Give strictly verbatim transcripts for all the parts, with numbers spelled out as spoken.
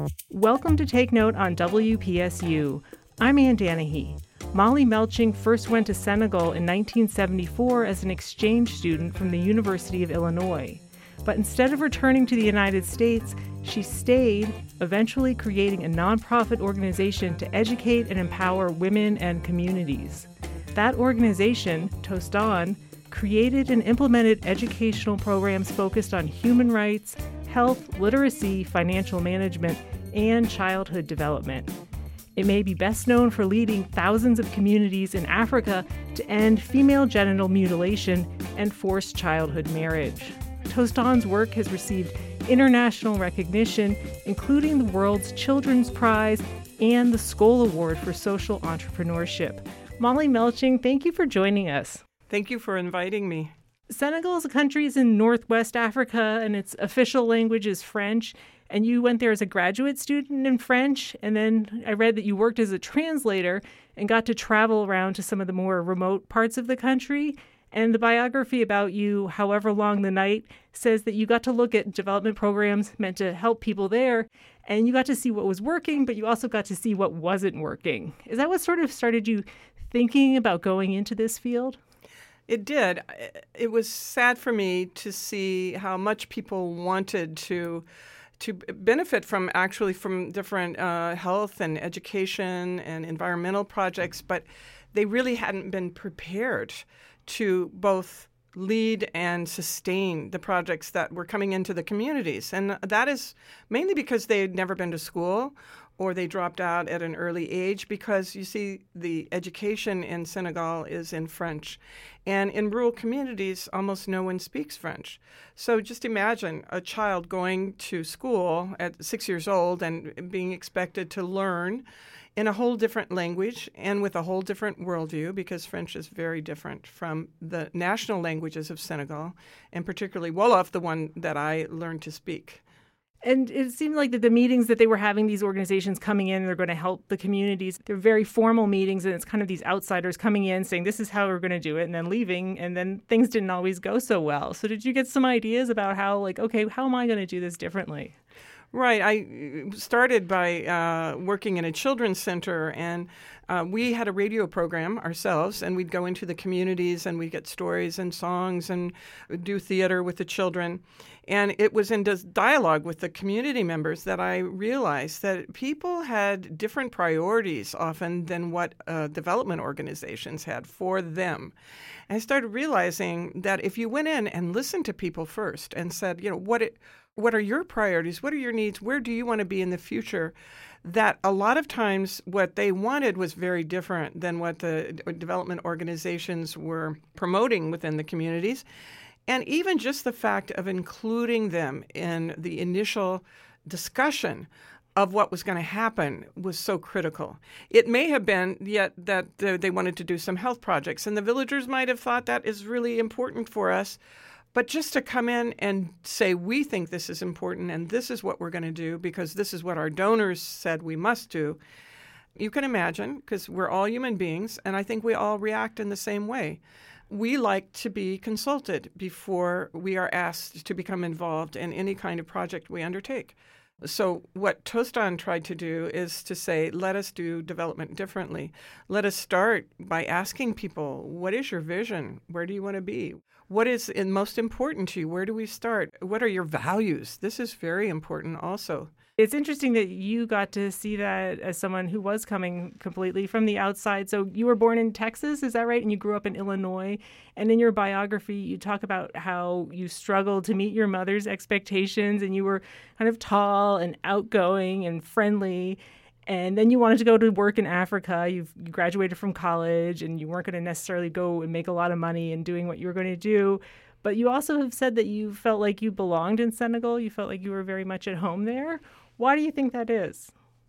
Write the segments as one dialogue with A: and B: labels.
A: Welcome to Take Note on W P S U. I'm Ann Danahy. Molly Melching first went to Senegal in nineteen seventy-four as an exchange student from the University of Illinois. But instead of returning to the United States, she stayed, eventually creating a nonprofit organization to educate and empower women and communities. That organization, Tostan, created and implemented educational programs focused on human rights, health, literacy, financial management, and childhood development. It may be best known for leading thousands of communities in Africa to end female genital mutilation and forced childhood marriage. Tostan's work has received international recognition, including the World's Children's Prize and the Skoll Award for Social Entrepreneurship. Molly Melching, thank you for joining us.
B: Thank you for inviting me.
A: Senegal is a country is in Northwest Africa, and its official language is French. And you went there as a graduate student in French, and then I read that you worked as a translator and got to travel around to some of the more remote parts of the country. And the biography about you, However Long the Night, says that you got to look at development programs meant to help people there, and you got to see what was working, but you also got to see what wasn't working. Is that what sort of started you thinking about going into this field?
B: It did. It was sad for me to see how much people wanted to to benefit from actually from different uh, health and education and environmental projects, but they really hadn't been prepared to both lead and sustain the projects that were coming into the communities. And that is mainly because they had never been to school or they dropped out at an early age because, you see, the education in Senegal is in French. And in rural communities, almost no one speaks French. So just imagine a child going to school at six years old and being expected to learn in a whole different language and with a whole different worldview, because French is very different from the national languages of Senegal, and particularly Wolof, the one that I learned to speak.
A: And it seemed like that the meetings that they were having, these organizations coming in, they're going to help the communities. They're very formal meetings, and it's kind of these outsiders coming in saying, this is how we're going to do it, and then leaving, and then things didn't always go so well. So did you get some ideas about how, like, okay, how am I going to do this differently?
B: Right. I started by uh, working in a children's center, and uh, we had a radio program ourselves, and we'd go into the communities, and we'd get stories and songs and do theater with the children. And it was in this dialogue with the community members that I realized that people had different priorities often than what uh, development organizations had for them. And I started realizing that if you went in and listened to people first and said, you know, what it, what are your priorities? What are your needs? Where do you want to be in the future? That a lot of times what they wanted was very different than what the development organizations were promoting within the communities. And even just the fact of including them in the initial discussion of what was going to happen was so critical. It may have been yet that they wanted to do some health projects, and the villagers might have thought that is really important for us. But just to come in and say, we think this is important and this is what we're going to do because this is what our donors said we must do, you can imagine, because we're all human beings, and I think we all react in the same way. We like to be consulted before we are asked to become involved in any kind of project we undertake. So what Tostan tried to do is to say, let us do development differently. Let us start by asking people, what is your vision? Where do you want to be? What is most important to you? Where do we start? What are your values? This is very important also.
A: It's interesting that you got to see that as someone who was coming completely from the outside. So you were born in Texas, is that right? And you grew up in Illinois. And in your biography, you talk about how you struggled to meet your mother's expectations, and you were kind of tall and outgoing and friendly. And then you wanted to go to work in Africa. You've, you graduated from college, and you weren't going to necessarily go and make a lot of money in doing what you were going to do. But you also have said that you felt like you belonged in Senegal. You felt like you were very much at home there. Why do you think that is?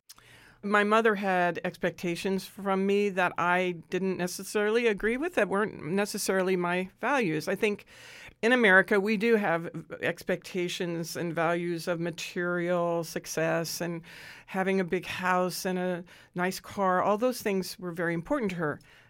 B: My mother had expectations from me that I didn't necessarily agree with, that weren't necessarily my values. I think in America, we do have expectations and values of material success and having a big house and a nice car. All those things were very important to her.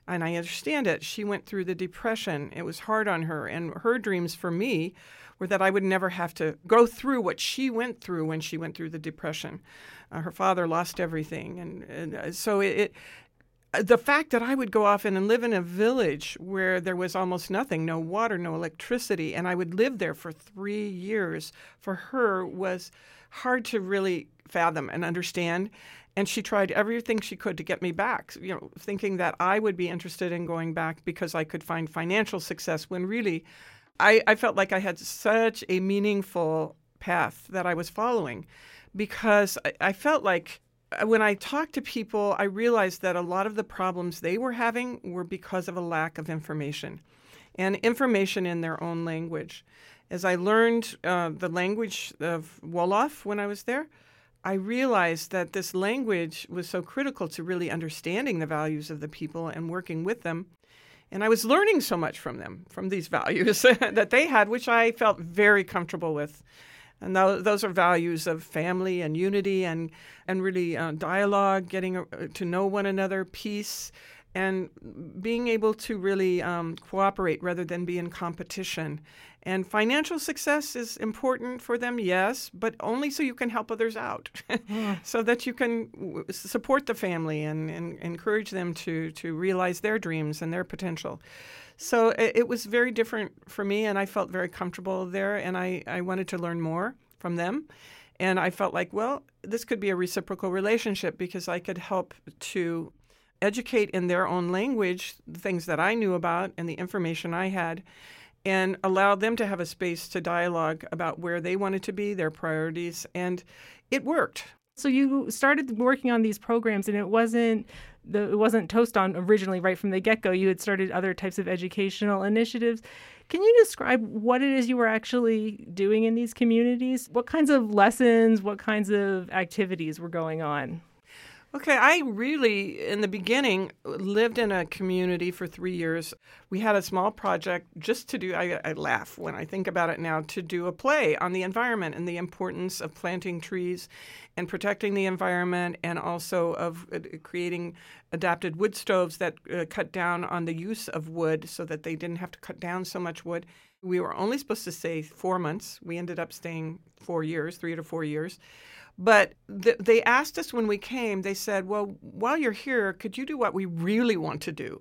B: And I understand it. She went through the depression. It was hard on her. And her dreams for me were that I would never have to go through what she went through when she went through the depression. Uh, her father lost everything. And, and uh, so it, it the fact that I would go off and live in a village where there was almost nothing, no water, no electricity, and I would live there for three years, for her was hard to really fathom and understand. And she tried everything she could to get me back, you know, thinking that I would be interested in going back because I could find financial success, when really I, I felt like I had such a meaningful path that I was following, because I, I felt like when I talked to people, I realized that a lot of the problems they were having were because of a lack of information, and information in their own language. As I learned uh, the language of Wolof when I was there, I realized that this language was so critical to really understanding the values of the people and working with them. And I was learning so much from them, from these values that they had, which I felt very comfortable with. And th- those are values of family and unity and, and really uh, dialogue, getting uh, to know one another, peace, and being able to really um, cooperate rather than be in competition. And financial success is important for them, yes, but only so you can help others out, so that you can w- support the family and, and encourage them to, to realize their dreams and their potential. So it, it was very different for me, and I felt very comfortable there, and I, I wanted to learn more from them. And I felt like, well, this could be a reciprocal relationship, because I could help to educate in their own language the things that I knew about and the information I had, and allow them to have a space to dialogue about where they wanted to be, their priorities, and it worked.
A: So you started working on these programs, and it wasn't the it wasn't Toast On originally right from the get-go. You had started other types of educational initiatives. Can you describe what it is you were actually doing in these communities? What kinds of lessons, what kinds of activities were going on?
B: Okay, I really, in the beginning, lived in a community for three years. We had a small project just to do, I, I laugh when I think about it now, to do a play on the environment and the importance of planting trees and protecting the environment, and also of uh, creating adapted wood stoves that uh, cut down on the use of wood so that they didn't have to cut down so much wood. We were only supposed to stay four months. We ended up staying four years, three to four years. But th- they asked us when we came, they said, well, while you're here, could you do what we really want to do?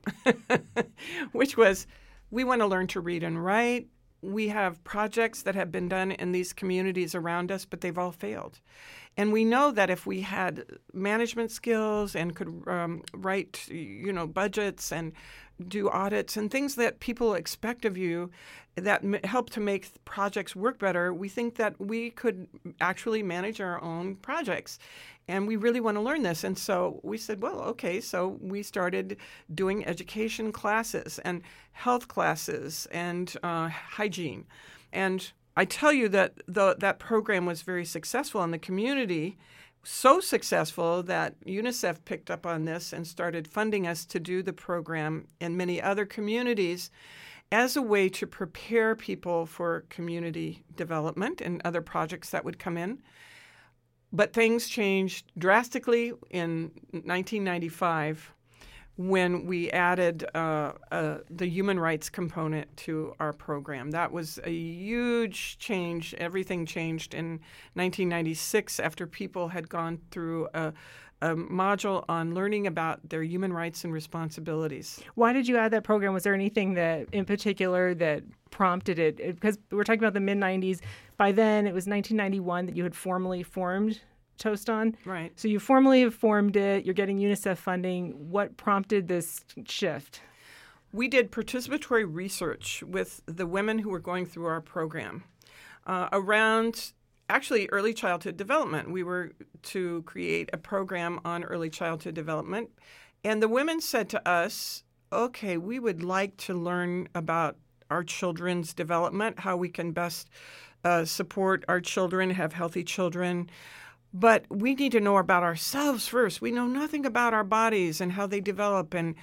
B: Which was, we want to learn to read and write. We have projects that have been done in these communities around us, but they've all failed. And we know that if we had management skills and could um, write, you know, budgets and do audits and things that people expect of you that m- help to make projects work better, we think that we could actually manage our own projects. And we really want to learn this. And so we said, well, okay. So we started doing education classes and health classes and uh, hygiene. And I tell you that the, that program was very successful in the community, so successful that UNICEF picked up on this and started funding us to do the program in many other communities as a way to prepare people for community development and other projects that would come in. But things changed drastically in nineteen ninety-five when we added uh, uh, the human rights component to our program. That was a huge change. Everything changed in nineteen ninety-six after people had gone through a, a module on learning about their human rights and responsibilities.
A: Why did you add that program? Was there anything that in particular that prompted it? Because we're talking about the mid nineties. By then, it was nineteen ninety-one that you had formally formed Toast On.
B: Right.
A: So you formally have formed it. You're getting UNICEF funding. What prompted this shift?
B: We did participatory research with the women who were going through our program uh, around actually early childhood development. We were to create a program on early childhood development. And the women said to us, okay, we would like to learn about our children's development, how we can best uh, support our children, have healthy children. But we need to know about ourselves first. We know nothing about our bodies and how they develop, and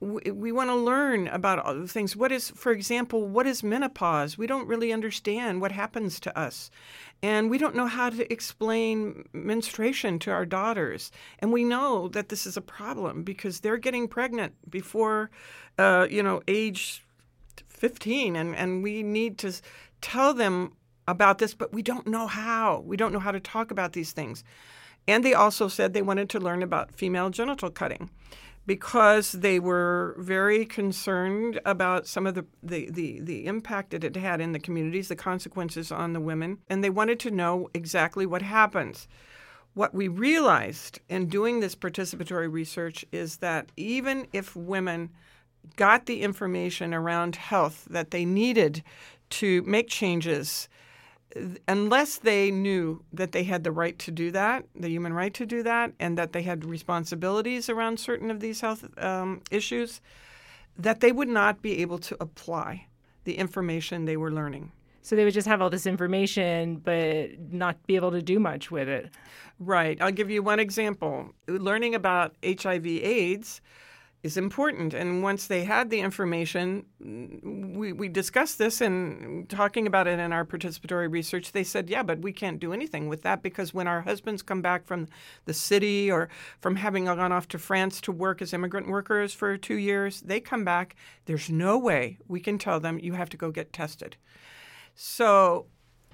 B: we, we want to learn about all the things. What is, for example, what is menopause? We don't really understand what happens to us. And we don't know how to explain menstruation to our daughters. And we know that this is a problem because they're getting pregnant before, uh, you know, age fifteen. And, and we need to tell them about this, but we don't know how. We don't know how to talk about these things. And they also said they wanted to learn about female genital cutting because they were very concerned about some of the, the, the, the impact that it had in the communities, the consequences on the women, and they wanted to know exactly what happens. What we realized in doing this participatory research is that even if women got the information around health that they needed to make changes, unless they knew that they had the right to do that, the human right to do that, and that they had responsibilities around certain of these health um, issues, that they would not be able to apply the information they were learning.
A: So they would just have all this information, but not be able to do much with it.
B: Right. I'll give you one example. Learning about H I V AIDS is important. And once they had the information, we, we discussed this and talking about it in our participatory research, they said, yeah, but we can't do anything with that because when our husbands come back from the city or from having gone off to France to work as immigrant workers for two years, they come back, there's no way we can tell them you have to go get tested. So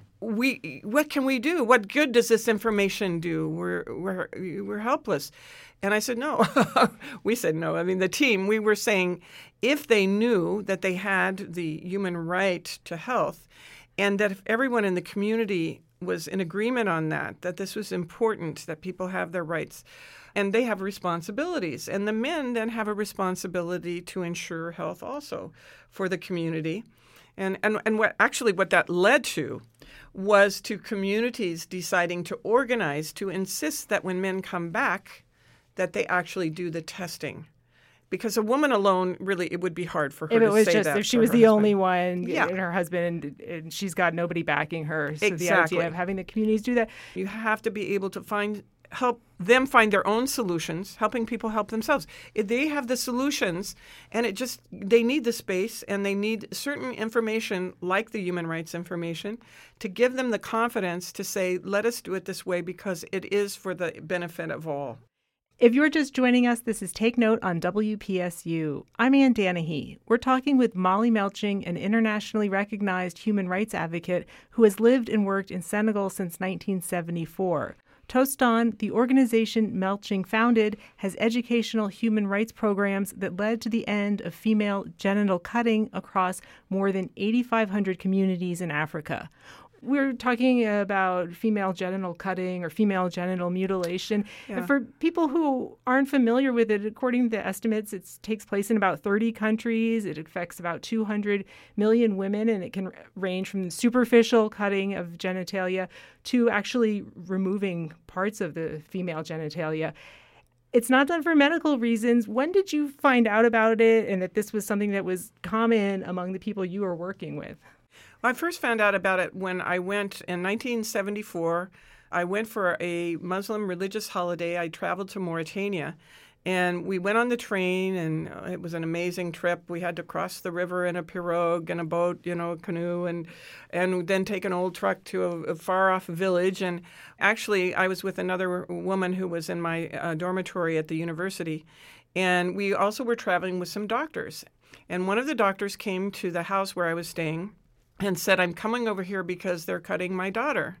B: we, what can we do? What good does this information do? We're, we're, we're helpless. And I said, no. We said no. I mean, the team, we were saying if they knew that they had the human right to health and that if everyone in the community was in agreement on that, that this was important, that people have their rights and they have responsibilities. And the men then have a responsibility to ensure health also for the community. And, and, and what actually what that led to was to communities deciding to organize to insist that when men come back, that they actually do the testing. Because a woman alone, really, it would be hard for her
A: if it
B: to
A: was
B: say
A: just,
B: that.
A: If she
B: for
A: was
B: her
A: the
B: husband.
A: only one
B: yeah.
A: and her husband, and she's got nobody backing her. So
B: Exactly.
A: the idea of having the communities do that.
B: You have to be able to find help them find their own solutions, helping people help themselves. If they have the solutions, and it just they need the space and they need certain information like the human rights information to give them the confidence to say, let us do it this way because it is for the benefit of all.
A: If you're just joining us, this is Take Note on W P S U. I'm Ann Danahy. We're talking with Molly Melching, an internationally recognized human rights advocate who has lived and worked in Senegal since nineteen seventy-four. Tostan, the organization Melching founded, has educational human rights programs that led to the end of female genital cutting across more than eighty-five hundred communities in Africa. We're talking about female genital cutting or female genital mutilation.
B: Yeah.
A: And for people who aren't familiar with it, according to the estimates, it takes place in about thirty countries. It affects about two hundred million women, and it can range from superficial cutting of genitalia to actually removing parts of the female genitalia. It's not done for medical reasons. When did you find out about it and that this was something that was common among the people you were working with?
B: Well, I first found out about it when I went in nineteen seventy-four. I went for a Muslim religious holiday. I traveled to Mauritania, and we went on the train, and it was an amazing trip. We had to cross the river in a pirogue and a boat, you know, a canoe, and and then take an old truck to a, a far-off village. And actually, I was with another woman who was in my uh, dormitory at the university, and we also were traveling with some doctors. And one of the doctors came to the house where I was staying and said, I'm coming over here because they're cutting my daughter.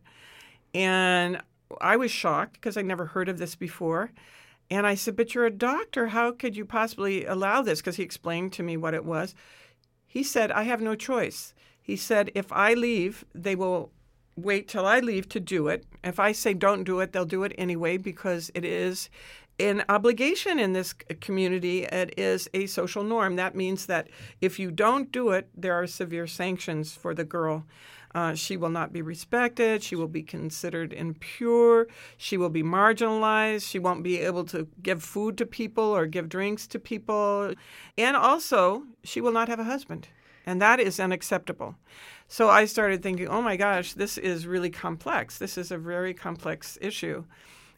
B: And I was shocked because I never heard of this before. And I said, but you're a doctor. How could you possibly allow this? Because he explained to me what it was. He said, I have no choice. He said, if I leave, they will wait till I leave to do it. If I say don't do it, they'll do it anyway because it is an obligation in this community. It is a social norm. That means that if you don't do it, there are severe sanctions for the girl. Uh, she will not be respected. She will be considered impure. She will be marginalized. She won't be able to give food to people or give drinks to people. And also, she will not have a husband. And that is unacceptable. So I started thinking, oh my gosh, this is really complex. This is a very complex issue.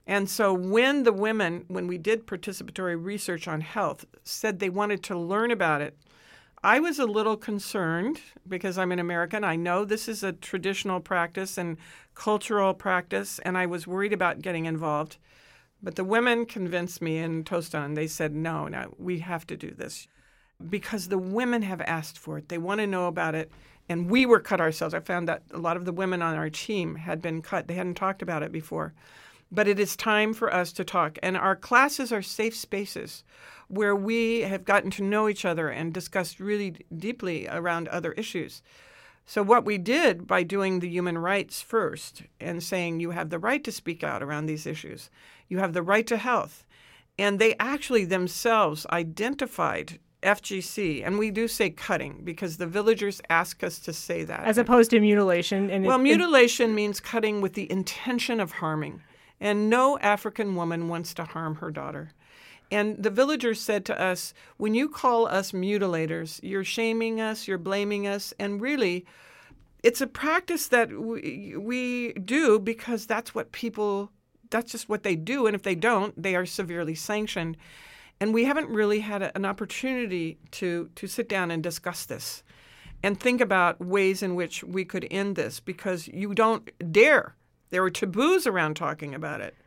B: And so when the women, when we did participatory research on health, said they wanted to learn about it, I was a little concerned because I'm an American. I know this is a traditional practice and cultural practice, and I was worried about getting involved. But the women convinced me in Tostan. They said, no, no, we have to do this because the women have asked for it. They want to know about it. And we were cut ourselves. I found that a lot of the women on our team had been cut. They hadn't talked about it before. But it is time for us to talk. And our classes are safe spaces where we have gotten to know each other and discussed really deeply around other issues. So what we did by doing the human rights first and saying you have the right to speak out around these issues, you have the right to health, and they actually themselves identified F G C, and we do say cutting because the villagers ask us to say that.
A: As opposed to mutilation. And
B: well,
A: it,
B: mutilation it, means cutting with the intention of harming, and no African woman wants to harm her daughter. And the villagers said to us, when you call us mutilators, you're shaming us, you're blaming us, and really, it's a practice that we, we do because that's what people, that's just what they do, and if they don't, they are severely sanctioned. And we haven't really had a, an opportunity to, to sit down and discuss this and think about ways in which we could end this because you don't dare. There were taboos around talking about it.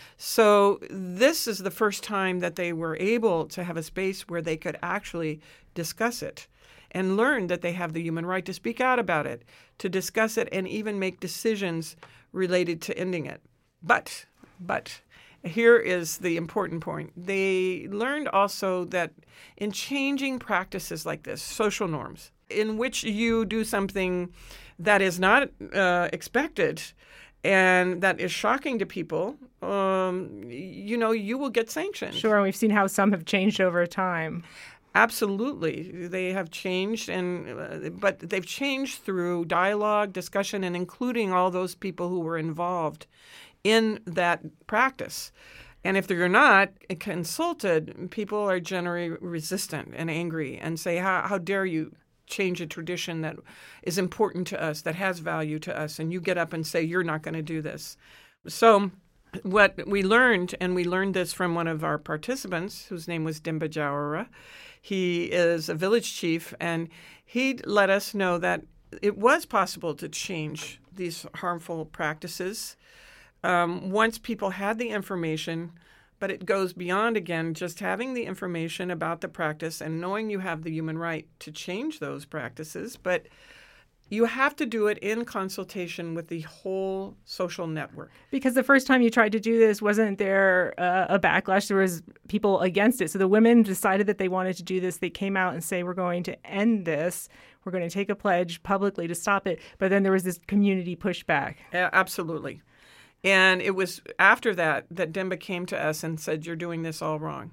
B: So this is the first time that they were able to have a space where they could actually discuss it and learn that they have the human right to speak out about it, to discuss it, and even make decisions related to ending it. But, but here is the important point. They learned also that in changing practices like this, social norms, in which you do something that is not uh, expected and that is shocking to people, um, you know, you will get sanctioned.
A: Sure, and we've seen how some have changed over time.
B: Absolutely. They have changed, and uh, but they've changed through dialogue, discussion, and including all those people who were involved in that practice. And if they're not consulted, people are generally resistant and angry and say, how, how dare you change a tradition that is important to us, that has value to us, and you get up and say you're not going to do this. So what we learned, and we learned this from one of our participants, whose name was Demba Jawara. He is a village chief, and he let us know that it was possible to change these harmful practices um, once people had the information. But it goes beyond, again, just having the information about the practice and knowing you have the human right to change those practices. But you have to do it in consultation with the whole social network.
A: Because the first time you tried to do this, wasn't there uh, a backlash? There was people against it. So the women decided that they wanted to do this. They came out and say, we're going to end this. We're going to take a pledge publicly to stop it. But then there was this community pushback.
B: Uh, absolutely. And it was after that that Demba came to us and said, you're doing this all wrong.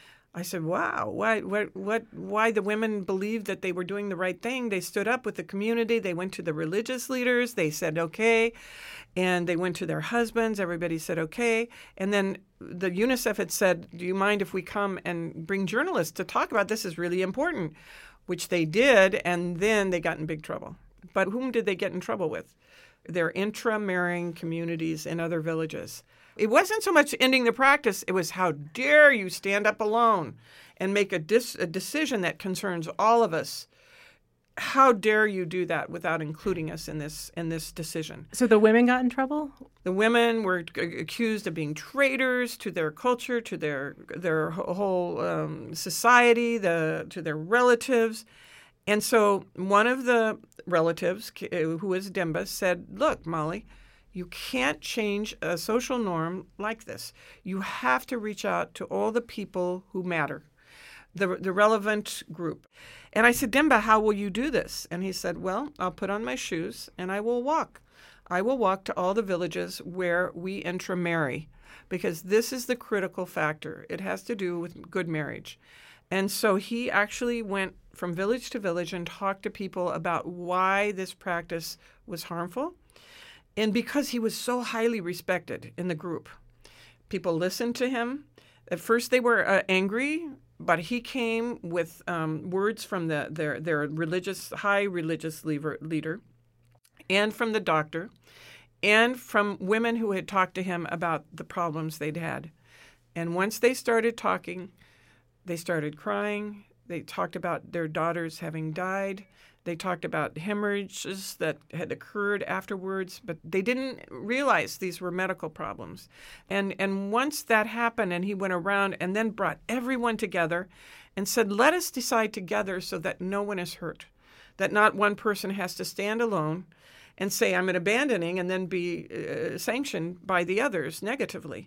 B: I said, wow, why, what, what, why the women believed that they were doing the right thing? They stood up with the community. They went to the religious leaders. They said, okay. And they went to their husbands. Everybody said, okay. And then the UNICEF had said, do you mind if we come and bring journalists to talk about this is really important, which they did. And then they got in big trouble. But whom did they get in trouble with? Their intra-marrying communities in other villages. It wasn't so much ending the practice. It was how dare you stand up alone and make a, dis- a decision that concerns all of us. How dare you do that without including us in this in this decision?
A: So the women got in trouble?
B: The women were accused of being traitors to their culture, to their their whole um, society, the to their relatives. And so one of the relatives, who was Demba, said, look, Molly, you can't change a social norm like this. You have to reach out to all the people who matter, the, the relevant group. And I said, Demba, how will you do this? And he said, well, I'll put on my shoes and I will walk. I will walk to all the villages where we intramarry, because this is the critical factor. It has to do with good marriage. And so he actually went from village to village and talked to people about why this practice was harmful. And because he was so highly respected in the group, people listened to him. At first they were uh, angry, but he came with um, words from the, their, their religious, high religious leader, leader and from the doctor. and from women who had talked to him about the problems they'd had. And once they started talking, they started crying. They talked about their daughters having died. They talked about hemorrhages that had occurred afterwards, but they didn't realize these were medical problems. And and once that happened, and he went around and then brought everyone together and said, let us decide together so that no one is hurt, that not one person has to stand alone and say, I'm abandoning, and then be uh, sanctioned by the others negatively.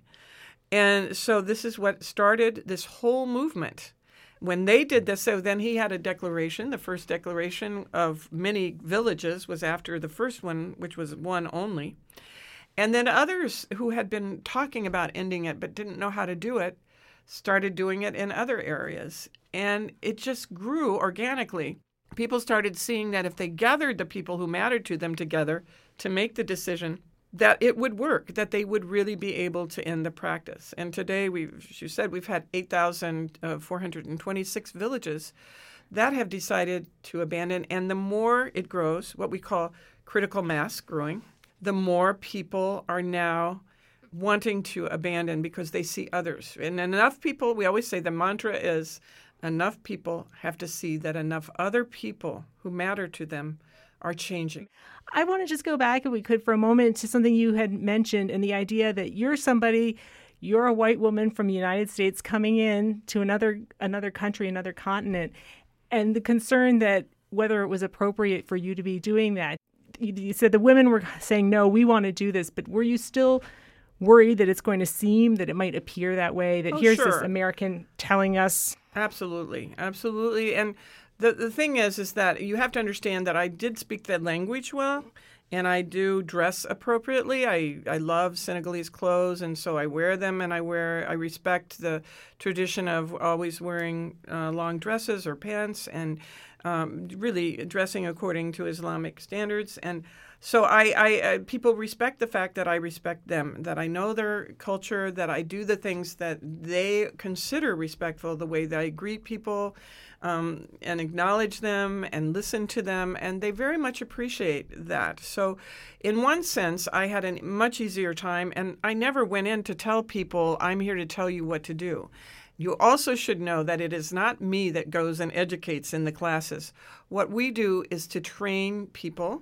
B: And so this is what started this whole movement. When they did this, so then he had a declaration. The first declaration of many villages was after the first one, which was one only. And then others who had been talking about ending it but didn't know how to do it started doing it in other areas. And it just grew organically. People started seeing that if they gathered the people who mattered to them together to make the decision, that it would work, that they would really be able to end the practice. And today, we've, as you said, we've had eight thousand four hundred twenty-six villages that have decided to abandon. And the more it grows, what we call critical mass growing, the more people are now wanting to abandon because they see others. And enough people, we always say the mantra is, enough people have to see that enough other people who matter to them are changing.
A: I want to just go back, if we could, for a moment to something you had mentioned, and the idea that you're somebody, you're a white woman from the United States coming in to another another country, another continent, and the concern that whether it was appropriate for you to be doing that. You, you said the women were saying, no, we want to do this, but were you still worried that it's going to seem, that it might appear that way, that
B: oh,
A: here's
B: sure.
A: this American telling us?
B: Absolutely, absolutely. And The the thing is, is that you have to understand that I did speak that language well, and I do dress appropriately. I, I love Senegalese clothes, and so I wear them, and I wear I respect the tradition of always wearing uh, long dresses or pants, and um, really dressing according to Islamic standards. And so I, I, I people respect the fact that I respect them, that I know their culture, that I do the things that they consider respectful, the way that I greet people. Um, and acknowledge them and listen to them, and they very much appreciate that. So in one sense, I had a much easier time, and I never went in to tell people, I'm here to tell you what to do. You also should know that it is not me that goes and educates in the classes. What we do is to train people.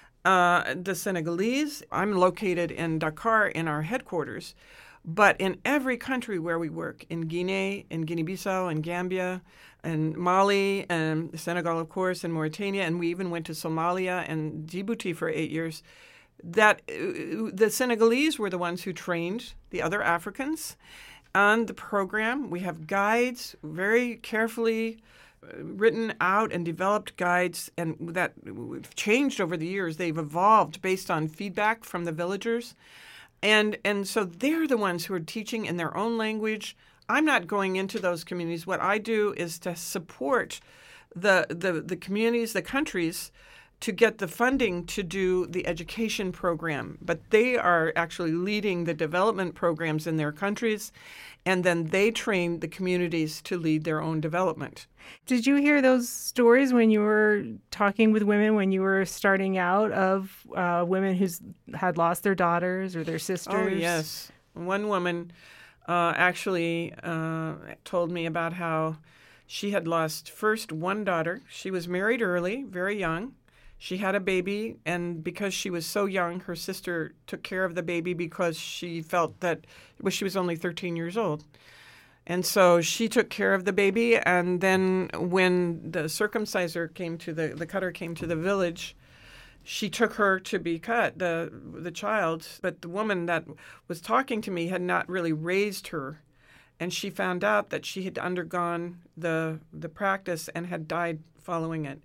B: Uh, the Senegalese, I'm located in Dakar in our headquarters, but in every country where we work, in Guinea, in Guinea-Bissau, in Gambia, and Mali, and Senegal, of course, and Mauritania, and we even went to Somalia and Djibouti for eight years, that uh, the Senegalese were the ones who trained the other Africans on the program. We have guides, very carefully written out and developed guides, and that have changed over the years. They've evolved based on feedback from the villagers. And and so they're the ones who are teaching in their own language. I'm not going into those communities. What I do is to support the the, the communities, the countries, to get the funding to do the education program. But they are actually leading the development programs in their countries, and then they train the communities to lead their own development.
A: Did you hear those stories when you were talking with women, when you were starting out, of uh, women who had lost their daughters or their sisters?
B: Oh, yes. One woman uh, actually uh, told me about how she had lost first one daughter. She was married early, very young. She had a baby, and because she was so young, her sister took care of the baby because she felt that well, she was only thirteen years old. And so she took care of the baby, and then when the circumciser came to the, the cutter came to the village, she took her to be cut, the the child. But the woman that was talking to me had not really raised her, and she found out that she had undergone the the practice and had died following it.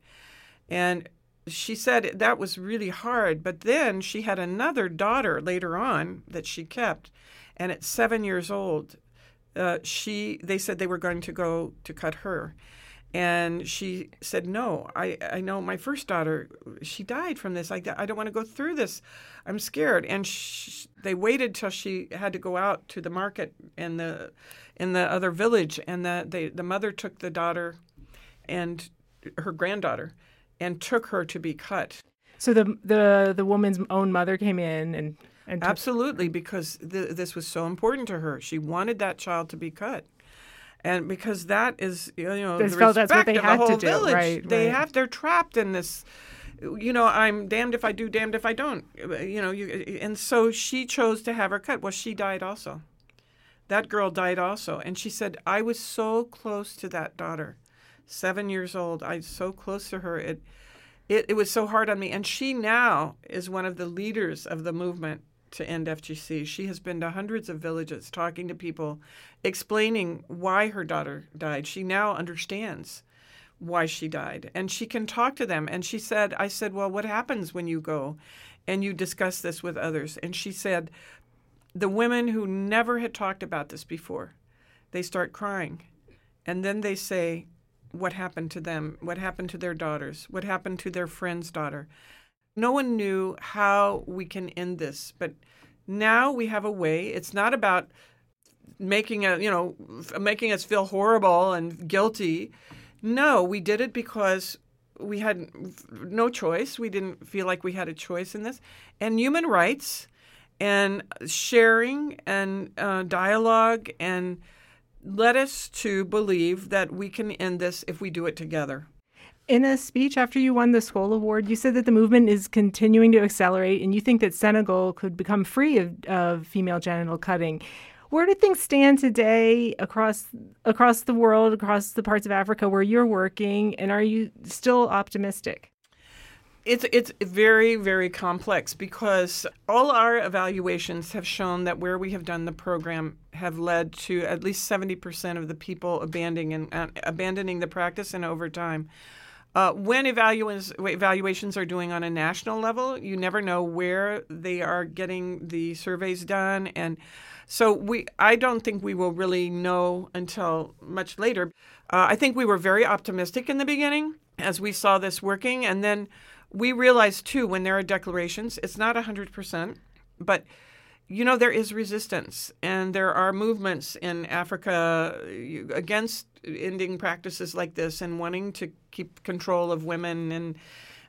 B: And she said that was really hard, but then she had another daughter later on that she kept, and at seven years old, uh, she they said they were going to go to cut her. And she said, no, I, I know my first daughter, she died from this. I, I don't want to go through this. I'm scared. And she, they waited till she had to go out to the market in the in the other village, and the, they, the mother took the daughter and her granddaughter and took her to be cut.
A: So the the the woman's own mother came in and, and took-
B: Absolutely, because th- this was so important to her. She wanted that child to be cut. And because that is, you know,
A: They
B: the
A: felt
B: respect
A: that's what they
B: of
A: had
B: the whole
A: to do,
B: village.
A: right,
B: They
A: right.
B: have, they're trapped in this, you know, I'm damned if I do, damned if I don't. You know, you, and so she chose to have her cut. Well, she died also. That girl died also. And she said, I was so close to that daughter, seven years old. I was so close to her. It, it, it was so hard on me. And she now is one of the leaders of the movement to end F G C. She has been to hundreds of villages talking to people, explaining why her daughter died. She now understands why she died, and she can talk to them. And she said, I said, well, what happens when you go and you discuss this with others? And she said, the women who never had talked about this before, they start crying. And then they say, what happened to them? What happened to their daughters? What happened to their friend's daughter? No one knew how we can end this, but now we have a way. It's not about making a, you know, making us feel horrible and guilty. No, we did it because we had no choice. We didn't feel like we had a choice in this. And human rights and sharing and uh, dialogue and led us to believe that we can end this if we do it together.
A: In a speech after you won the Skoll Award, you said that the movement is continuing to accelerate and you think that Senegal could become free of, of female genital cutting. Where do things stand today across across the world, across the parts of Africa where you're working, and are you still optimistic?
B: It's it's very, very complex because all our evaluations have shown that where we have done the program have led to at least seventy percent of the people abandoning and uh, abandoning the practice, and over time. Uh, when evaluations, evaluations are doing on a national level, you never know where they are getting the surveys done. And so we, I don't think we will really know until much later. Uh, I think we were very optimistic in the beginning as we saw this working. And then we realized, too, when there are declarations, it's not one hundred percent, but you know, there is resistance, and there are movements in Africa against ending practices like this and wanting to keep control of women and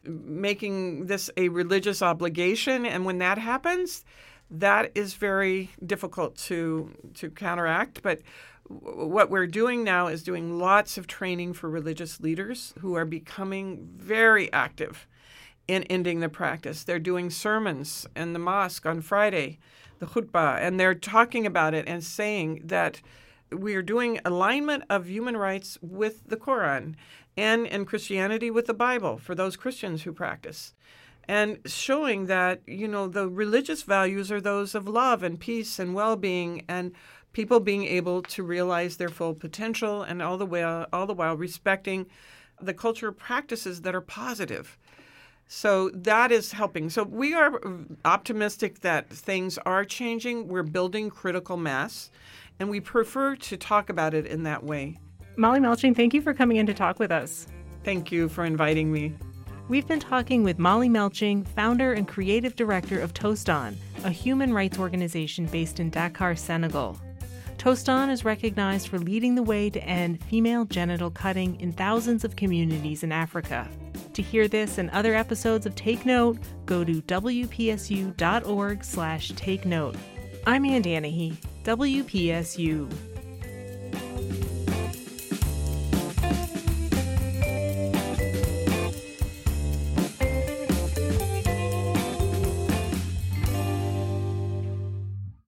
B: making this a religious obligation. And when that happens, that is very difficult to to counteract. But what we're doing now is doing lots of training for religious leaders who are becoming very active in ending the practice. They're doing sermons in the mosque on Friday, the khutbah, and they're talking about it and saying that we are doing alignment of human rights with the Quran and in Christianity with the Bible for those Christians who practice, and showing that, you know, the religious values are those of love and peace and well-being and people being able to realize their full potential, and all the while, all the while respecting the cultural practices that are positive. So that is helping. So we are optimistic that things are changing. We're building critical mass, and we prefer to talk about it in that way.
A: Molly Melching, thank you for coming in to talk with us.
B: Thank you for inviting me.
A: We've been talking with Molly Melching, founder and creative director of Tostan, a human rights organization based in Dakar, Senegal. Tostan is recognized for leading the way to end female genital cutting in thousands of communities in Africa. To hear this and other episodes of Take Note, go to W P S U dot org slash take note. I'm Ann Danahy, W P S U.